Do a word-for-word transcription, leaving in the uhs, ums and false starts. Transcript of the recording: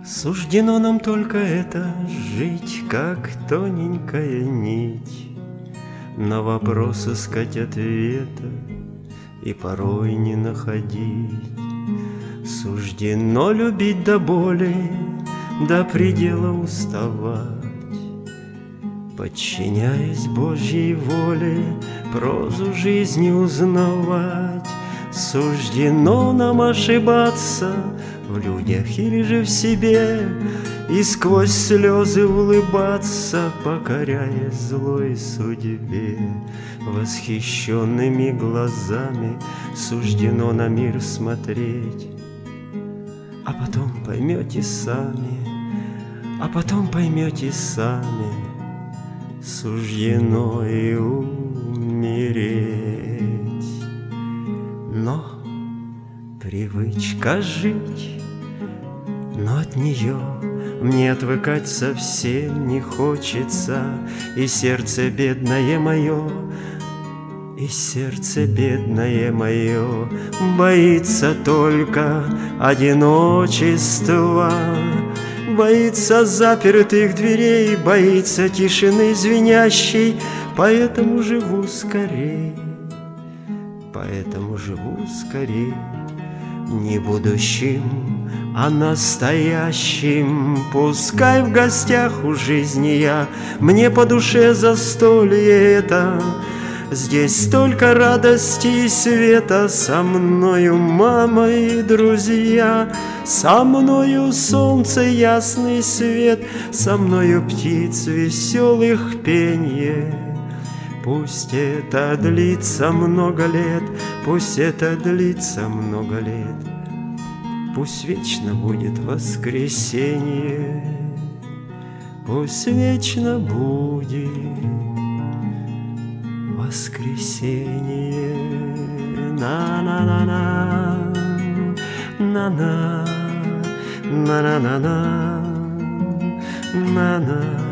Суждено нам только это жить, как тоненькая нить, на вопрос искать ответа и порой не находить. Суждено любить до боли, до предела уставать, подчиняясь Божьей воле, прозу жизни узнавать. Суждено нам ошибаться в людях или же в себе, и сквозь слезы улыбаться, покоряясь злой судьбе. Восхищенными глазами суждено на мир смотреть, а потом поймете сами, а потом поймете сами, суждено и умереть. Но привычка жить, но от нее мне отвыкать совсем не хочется, и сердце бедное мое, и сердце бедное мое боится только одиночества, боится запертых дверей, боится тишины звенящей, поэтому живу скорей, поэтому живу скорей. Не будущим, а настоящим. Пускай в гостях у жизни я, мне по душе застолье это. Здесь столько радости и света, со мною мама и друзья, со мною солнце ясный свет, со мною птиц веселых пенье. Пусть это длится много лет, пусть это длится много лет, пусть вечно будет воскресенье, пусть вечно будет воскресенье. На-на-на-на, на-на, на-на-на-на, на-на.